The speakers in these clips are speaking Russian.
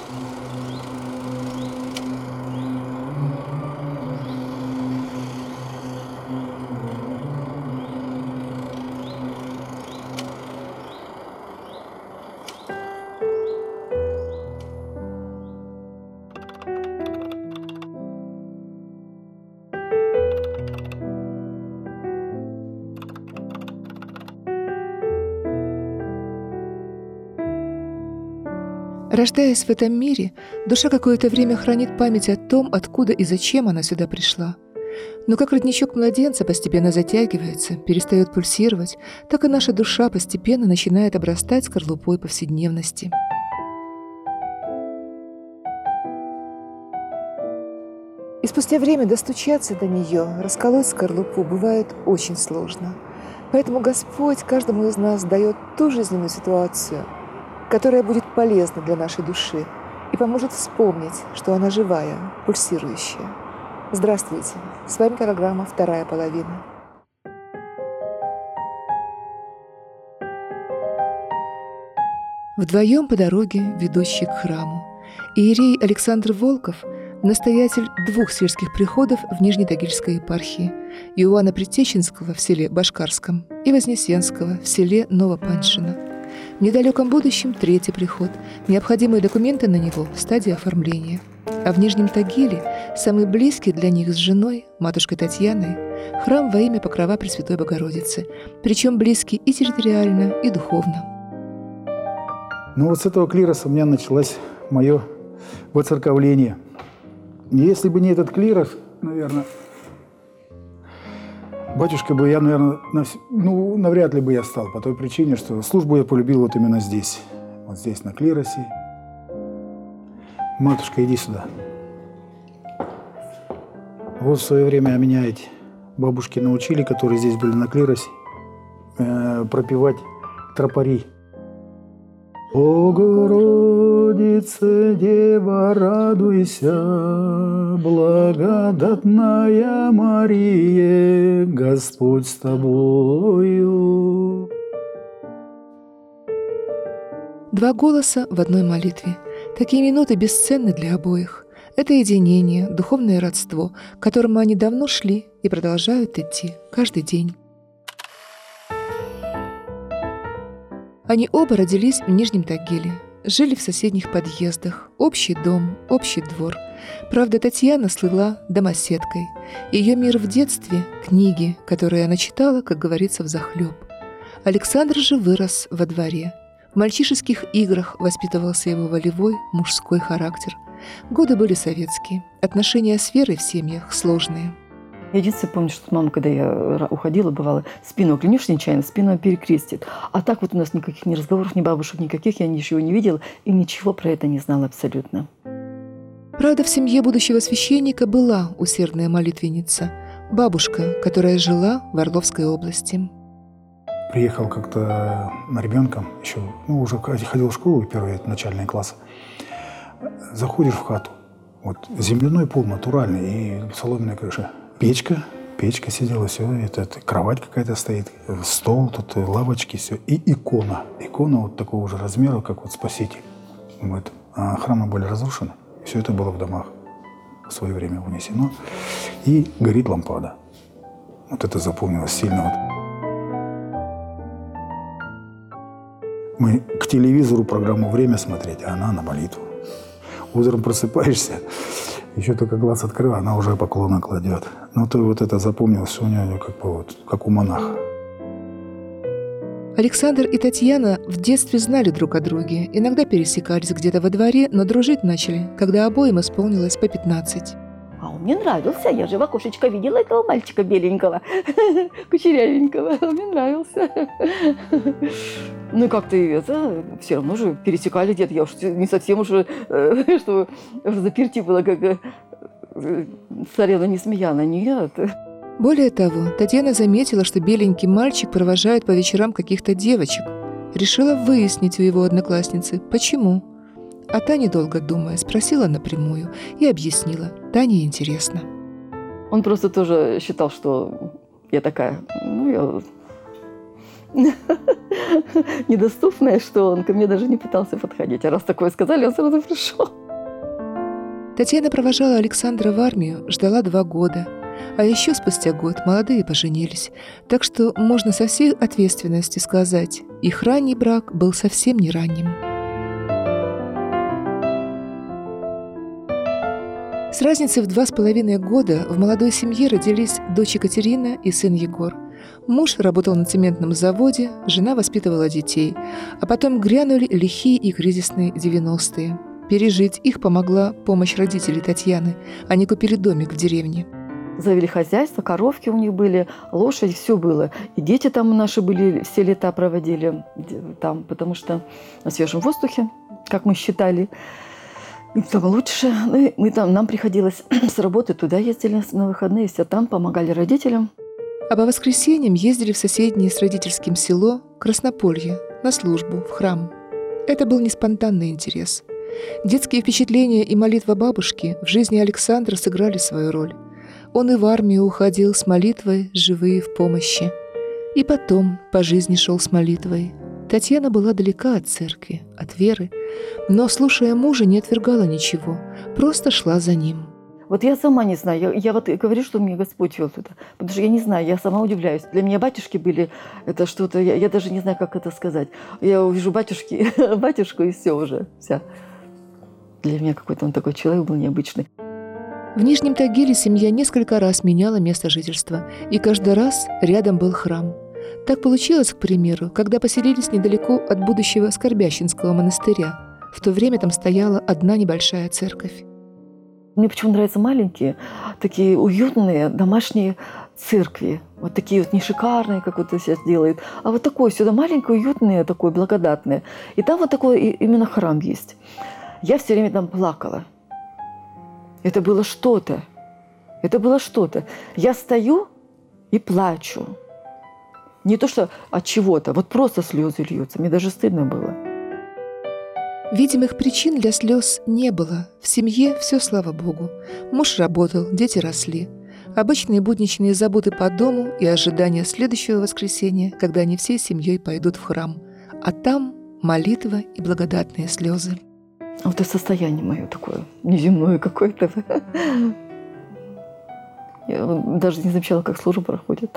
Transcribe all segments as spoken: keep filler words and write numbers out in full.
Рождаясь в этом мире, душа какое-то время хранит память о том, откуда и зачем она сюда пришла. Но как родничок младенца постепенно затягивается, перестает пульсировать, так и наша душа постепенно начинает обрастать скорлупой повседневности. И спустя время достучаться до нее, расколоть скорлупу бывает очень сложно. Поэтому Господь каждому из нас дает ту жизненную ситуацию, которая будет полезна для нашей души и поможет вспомнить, что она живая, пульсирующая. Здравствуйте! С вами программа «Вторая половина». Вдвоем по дороге, ведущей к храму, иерей Александр Волков, настоятель двух сельских приходов в Нижнетагильской епархии, Иоанна Предтеченского в селе Башкарском и Вознесенского в селе Новопаншино. В недалеком будущем третий приход. Необходимые документы на него в стадии оформления. А в Нижнем Тагиле, самый близкий для них с женой, матушкой Татьяной, храм во имя Покрова Пресвятой Богородицы, причем близкий и территориально, и духовно. Ну вот с этого клироса у меня началось мое воцерковление. Если бы не этот клирос, наверное, батюшка бы я, наверное, ну, навряд ли бы я стал, по той причине, что службу я полюбил вот именно здесь, вот здесь, на клиросе. Матушка, иди сюда. Вот в свое время меня эти бабушки научили, которые здесь были на клиросе, э, пропевать тропари. Богородице, Дева, радуйся, благодатная Мария, Господь с тобою. Два голоса в одной молитве. Такие минуты бесценны для обоих. Это единение, духовное родство, к которому они давно шли и продолжают идти каждый день. Они оба родились в Нижнем Тагиле, жили в соседних подъездах, общий дом, общий двор. Правда, Татьяна слыла домоседкой. Ее мир в детстве – книги, которые она читала, как говорится, взахлеб. Александр же вырос во дворе. В мальчишеских играх воспитывался его волевой мужской характер. Годы были советские, отношения с верой в семьях сложные. Я единственное помню, что мама, когда я уходила, бывало, спину оклянешь нечаянно, спину перекрестит. А так вот у нас никаких ни разговоров, ни бабушек никаких, я ничего не видела и ничего про это не знала абсолютно. Правда, в семье будущего священника была усердная молитвенница, бабушка, которая жила в Орловской области. Приехал как-то ребенком, еще, ну, уже ходил в школу, первые начальные классы. Заходишь в хату, вот земляной пол натуральный и соломенная крыша. Печка, печка сидела, все, это, это кровать какая-то стоит, стол, тут лавочки, все. И икона. Икона вот такого же размера, как вот Спаситель. Вот. А храмы были разрушены. Все это было в домах в свое время унесено. И горит лампада. Вот это запомнилось сильно. Вот. Мы к телевизору программу «Время» смотреть, а она на молитву. Утром просыпаешься, еще только глаз открыл, она уже поклоны кладет. Ну, то вот это запомнилось, что у нее как бы вот, как у монаха. Александр и Татьяна в детстве знали друг о друге, иногда пересекались где-то во дворе, но дружить начали, когда обоим исполнилось по пятнадцать. А он мне нравился, я же в окошечко видела этого мальчика беленького, кучерявенького, он мне нравился. Ну, как-то это, все равно же пересекали где-то, я уж не совсем уже, что заперти было, как царевна Несмеяна, нет. Более того, Татьяна заметила, что беленький мальчик провожает по вечерам каких-то девочек. Решила выяснить у его одноклассницы, почему. А та, недолго думая, спросила напрямую и объяснила. Тане интересно. Он просто тоже считал, что я такая, ну, я недоступное, что он ко мне даже не пытался подходить. А раз такое сказали, он сразу пришел. Татьяна провожала Александра в армию, ждала два года. А еще спустя год молодые поженились. Так что можно со всей ответственностью сказать, их ранний брак был совсем не ранним. С разницей в два с половиной года в молодой семье родились дочь Екатерина и сын Егор. Муж работал на цементном заводе, жена воспитывала детей. А потом грянули лихие и кризисные девяностые. Пережить их помогла помощь родителей Татьяны. Они купили домик в деревне. Завели хозяйство, коровки у них были, лошади, все было. И дети там наши были, все лета проводили там, потому что на свежем воздухе, как мы считали, им там лучше. Ну, мы там, нам приходилось с работы туда ездили на выходные, все там помогали родителям. А по воскресеньям ездили в соседнее с родительским село Краснополье на службу, в храм. Это был не спонтанный интерес. Детские впечатления и молитва бабушки в жизни Александра сыграли свою роль. Он и в армию уходил с молитвой «Живые в помощи». И потом по жизни шел с молитвой. Татьяна была далека от церкви, от веры, но, слушая мужа, не отвергала ничего, просто шла за ним. Вот я сама не знаю, я, я вот говорю, что мне Господь вел туда, потому что я не знаю, я сама удивляюсь. Для меня батюшки были, это что-то, я, я даже не знаю, как это сказать. Я увижу батюшки, батюшку и все уже, вся. Для меня какой-то он такой человек был необычный. В Нижнем Тагиле семья несколько раз меняла место жительства, и каждый раз рядом был храм. Так получилось, к примеру, когда поселились недалеко от будущего Скорбященского монастыря. В то время там стояла одна небольшая церковь. Мне почему нравятся маленькие, такие уютные домашние церкви. Вот такие вот не шикарные, как вот сейчас делают, а вот такое сюда маленькое, уютное, такое благодатное. И там вот такой именно храм есть. Я все время там плакала. Это было что-то. Это было что-то. Я стою и плачу. Не то, что от чего-то, вот просто слезы льются. Мне даже стыдно было. Видимых причин для слез не было. В семье все, слава богу. Муж работал, дети росли. Обычные будничные заботы по дому и ожидание следующего воскресенья, когда они всей семьей пойдут в храм. А там молитва и благодатные слезы. Вот это состояние мое такое, неземное какое-то. Я даже не замечала, как служба проходит.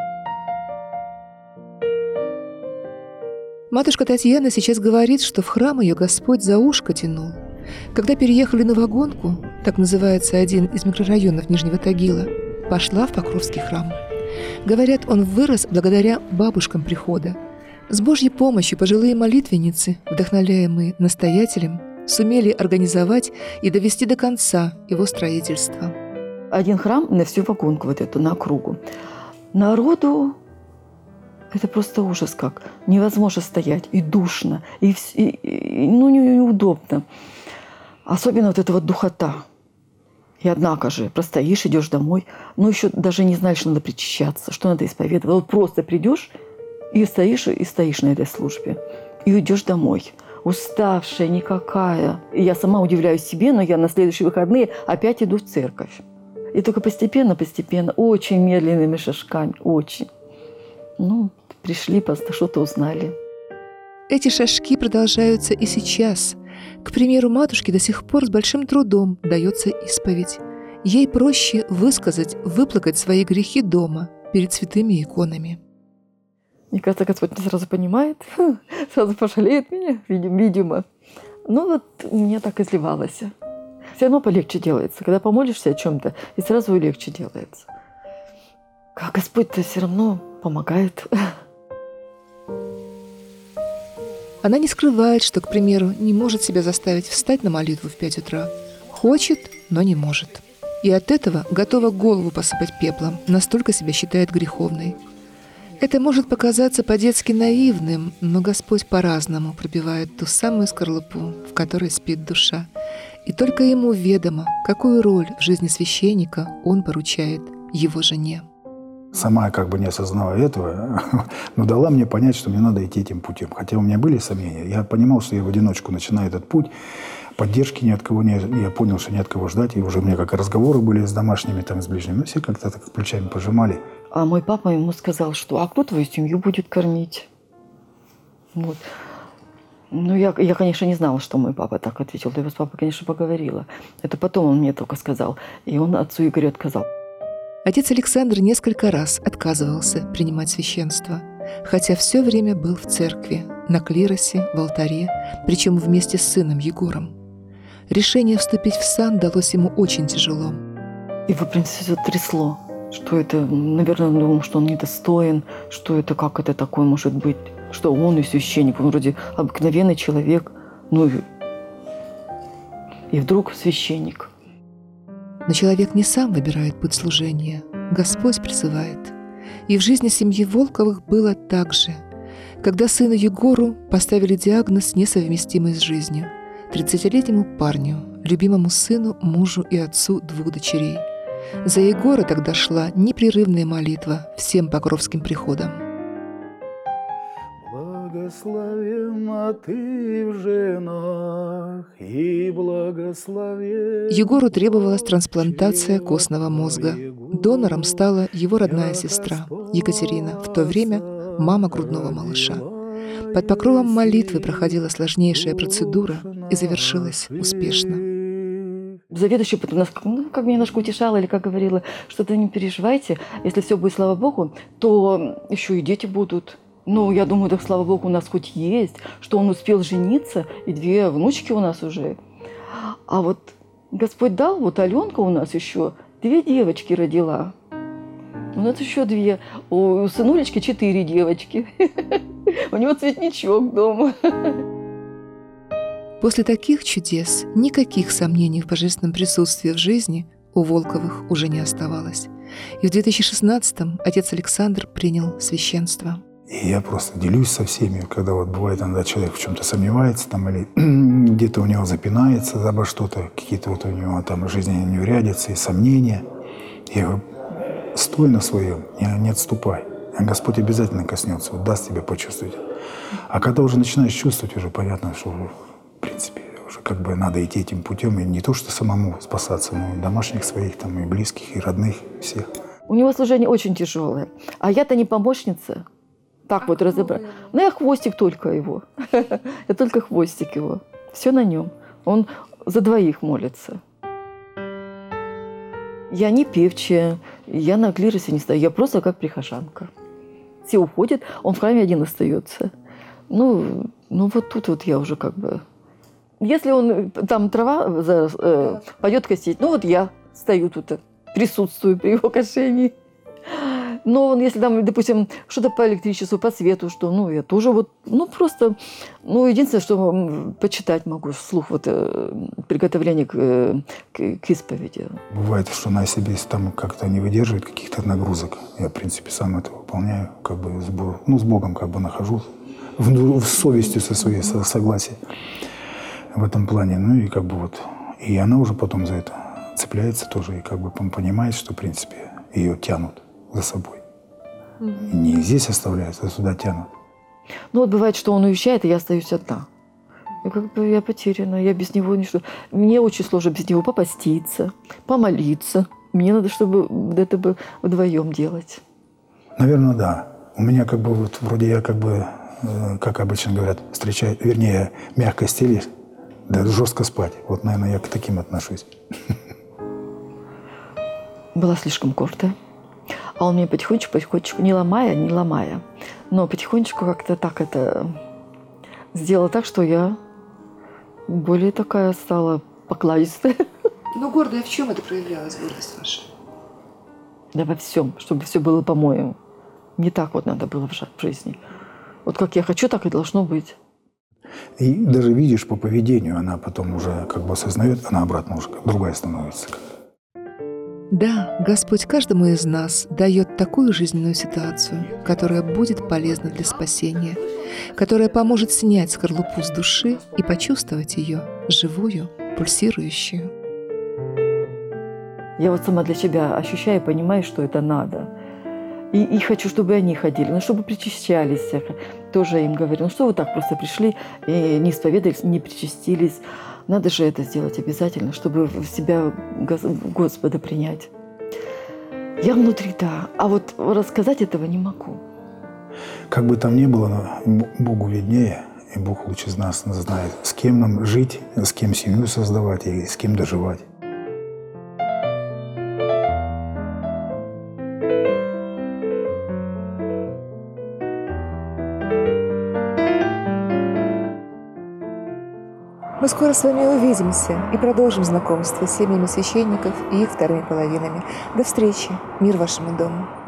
Матушка Татьяна сейчас говорит, что в храм ее Господь за ушко тянул. Когда переехали на Вагонку, так называется один из микрорайонов Нижнего Тагила, пошла в Покровский храм. Говорят, он вырос благодаря бабушкам прихода. С Божьей помощью пожилые молитвенницы, вдохновляемые настоятелем, сумели организовать и довести до конца его строительство. Один храм на всю Вагонку, вот эту, на округу. Народу это просто ужас как. Невозможно стоять, и душно, и, и, и ну, неудобно. Особенно вот эта вот духота. И однако же, простоишь, идешь домой, ну еще даже не знаешь, что надо причащаться, что надо исповедовать. Вот просто придешь и стоишь, и стоишь на этой службе, и уйдешь домой. Уставшая, никакая. И я сама удивляюсь себе, но я на следующие выходные опять иду в церковь. И только постепенно, постепенно, очень медленными шажками, очень. Ну, пришли, просто что-то узнали. Эти шажки продолжаются и сейчас. К примеру, матушке до сих пор с большим трудом дается исповедь. Ей проще высказать, выплакать свои грехи дома, перед святыми иконами. Мне кажется, Господь не сразу понимает, сразу пожалеет меня, видимо. Ну вот мне так изливалось. Все равно полегче делается. Когда помолишься о чем-то, и сразу легче делается. Как Господь-то все равно помогает. Она не скрывает, что, к примеру, не может себя заставить встать на молитву в пять утра. Хочет, но не может. И от этого готова голову посыпать пеплом, настолько себя считает греховной. Это может показаться по-детски наивным, но Господь по-разному пробивает ту самую скорлупу, в которой спит душа. И только Ему ведомо, какую роль в жизни священника Он поручает его жене. Сама как бы не осознавая этого, но дала мне понять, что мне надо идти этим путем. Хотя у меня были сомнения. Я понимал, что я в одиночку начинаю этот путь. поддержки ни от кого не... Я понял, что ни от кого ждать. И уже у меня как разговоры были с домашними, там, с ближними. Ну, все как-то так плечами пожимали. А мой папа ему сказал, что «А кто твою семью будет кормить?» Вот. Ну, я, я, конечно, не знала, что мой папа так ответил. Да я с папой, конечно, поговорила. Это потом он мне только сказал. И он отцу Игорю отказал. Отец Александр несколько раз отказывался принимать священство, хотя все время был в церкви, на клиросе, в алтаре, причем вместе с сыном Егором. Решение вступить в сан далось ему очень тяжело. Его прям все трясло, что это, наверное, он думал, что он недостоин, что это, как это такое может быть, что он и священник, он вроде обыкновенный человек, ну и, и вдруг священник. Но человек не сам выбирает путь служения, Господь призывает. И в жизни семьи Волковых было так же. Когда сыну Егору поставили диагноз, несовместимый с жизнью, тридцатилетнему парню, любимому сыну, мужу и отцу двух дочерей. За Егора тогда шла непрерывная молитва всем покровским приходам. Благословенна ты в женах и благословен. Егору требовалась трансплантация костного мозга. Донором стала его родная сестра Екатерина, в то время мама грудного малыша. Под покровом молитвы проходила сложнейшая процедура и завершилась успешно. Заведующая потом нас, ну, как меня немножко утешала или как говорила, что-то не переживайте, если все будет, слава Богу, то еще и дети будут. Ну, я думаю, так, слава Богу, у нас хоть есть, что он успел жениться, и две внучки у нас уже. А вот Господь дал, вот Аленка у нас еще две девочки родила. У нас еще две. У сынулечки четыре девочки. У него цветничок дома. После таких чудес никаких сомнений в божественном присутствии в жизни у Волковых уже не оставалось. И в две тысячи шестнадцатом отец Александр принял священство. И я просто делюсь со всеми, когда вот бывает, иногда человек в чем-то сомневается, там, или где-то у него запинается обо что-то, какие-то вот у него там жизненные неурядицы и сомнения. Я говорю, стой на своем, не, не отступай. Господь обязательно коснется, вот даст тебе почувствовать. А когда уже начинаешь чувствовать, уже понятно, что уже, в принципе, уже как бы надо идти этим путем, и не то, что самому спасаться, но и домашних своих, там, и близких, и родных, всех. У него служение очень тяжелое. А я-то не помощница. Так вот разобрать. Ну, я хвостик только его. Я только хвостик его. Все на нем. Он за двоих молится. Я не певчая, я на клиросе не стою. Я просто как прихожанка. Все уходят, он в храме один остается. Ну, ну вот тут вот я уже как бы... Если он там трава за, э, пойдет косить, ну вот я стою тут, присутствую при его кошении. Но он, если там, допустим, что-то по электричеству, по свету, что, ну, я тоже вот, ну, просто, ну, единственное, что почитать могу вслух, вот, э, приготовление к, к, к исповеди. Бывает, что на себе там как-то не выдерживает каких-то нагрузок. Я, в принципе, сам это выполняю, как бы, с, ну, с Богом как бы нахожусь, в, в совестью со своей, со, согласием в этом плане. Ну, и как бы вот, и она уже потом за это цепляется тоже, и как бы понимает, что, в принципе, ее тянут за собой. Mm-hmm. Не здесь оставляют, а сюда тянут. Ну вот бывает, что он уезжает, и я остаюсь одна. И как бы я потеряна, я без него ничто. Мне очень сложно без него попаститься, помолиться. Мне надо, чтобы это бы вдвоем делать. Наверное, да. У меня как бы вот вроде я как бы, как обычно говорят, встречаю, вернее, мягко стелишь, да жестко спать. Вот, наверное, я к таким отношусь. Была слишком гордая. А он мне потихонечку, потихонечку, не ломая, не ломая, но потихонечку как-то так это сделал так, что я более такая стала покладистая. Ну, гордая в чем это проявлялась, гордость ваша? Да во всем, чтобы все было по-моему. Не так вот надо было в жизни. Вот как я хочу, так и должно быть. И даже видишь по поведению, она потом уже как бы осознает, она обратно уже другая становится. Да, Господь каждому из нас дает такую жизненную ситуацию, которая будет полезна для спасения, которая поможет снять скорлупу с души и почувствовать ее живую, пульсирующую. Я вот сама для себя ощущаю и понимаю, что это надо. И, и хочу, чтобы они ходили, ну, чтобы причащались. Тоже им говорю, ну что вы так просто пришли, и не исповедались, не причастились. Надо же это сделать обязательно, чтобы в себя Господа принять. Я внутри, да, а вот рассказать этого не могу. Как бы там ни было, Богу виднее, и Бог лучше нас знает, с кем нам жить, с кем семью создавать и с кем доживать. Мы скоро с вами увидимся и продолжим знакомство с семьями священников и их вторыми половинами. До встречи. Мир вашему дому.